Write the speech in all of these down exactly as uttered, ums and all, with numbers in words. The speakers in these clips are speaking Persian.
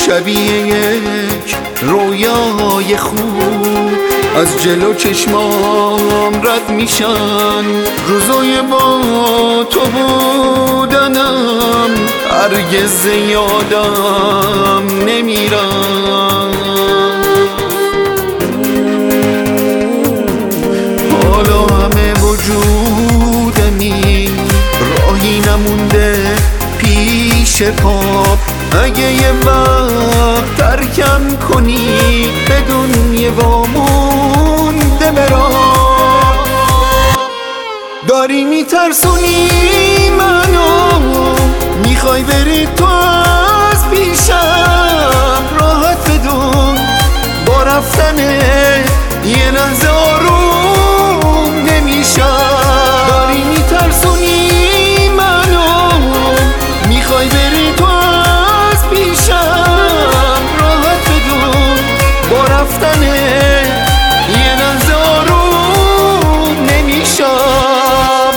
شبیه یک رویای خوب از جلو چشمام رد میشن. روزای با تو بودنم هرگز یادم نمیرن. حالا همه وجودمی راهی نمونده پیش پا. اگه یه وقت ترکم کنی به دنیا وامونده برا. داری میترسونی منو، میخوای بری تو از پیشم. راحت بدون با رفتن یه لحظه آروم نمیشم. داری میترسونی منو، میخوای بری تو از پیشم. راحت بدون با رفتن یه لحظه آروم نمیشم.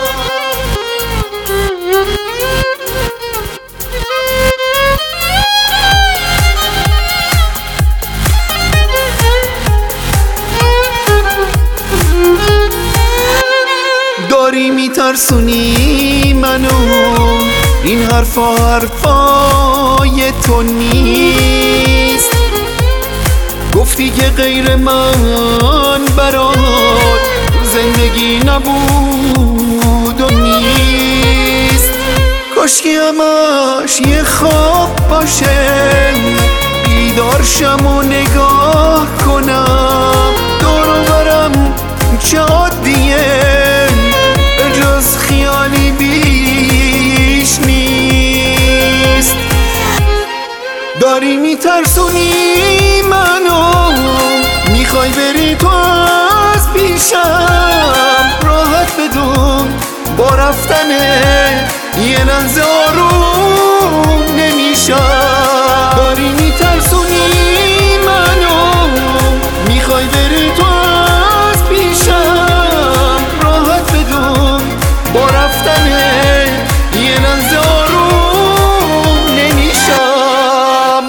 داری میترسونی منو، این حرفا حرفای تو نیست. گفتی که غیر من برات زندگی نبود و نیست. کاشکی همش یه خواب باشه، بیدار شم و نگاه کنم. دور و برم چه عادیه، به جز خیالی بیش نیست. داری میترسونی منو، میخوای بری تو از پیشم. راحت بدون با رفتن یه لحظه آروم نمیشم. داری میترسونی منو، میخوای بری تو از پیشم. راحت بدون با رفتن یه لحظه آروم نمیشم.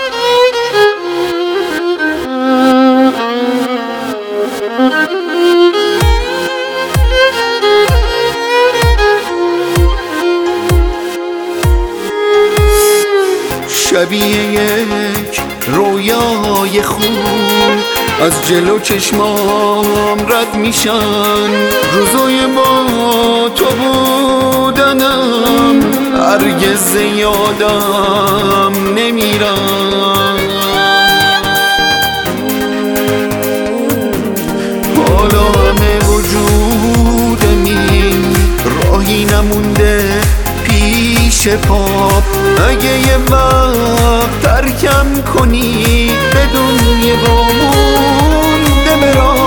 شبیه یک رویای خوب از جلو چشمام رد میشن. روزای با تو بودنم هرگز یادم نمیرن. حالا همه وجودمی راهی نمونده پیش پا. اگه یه وقت ترکم کنی به دنیا وامونده برا.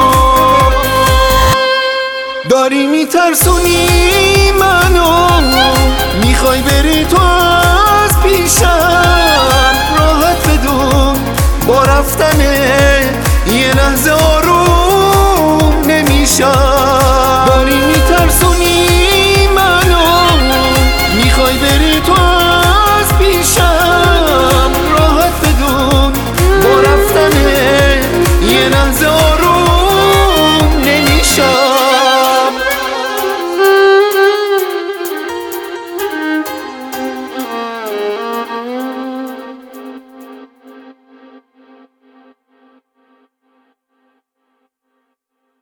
داری میترسونی منو، میخوای بری تو از پیشم. راحت بدون با رفتن یه لحظه آروم نمیشم.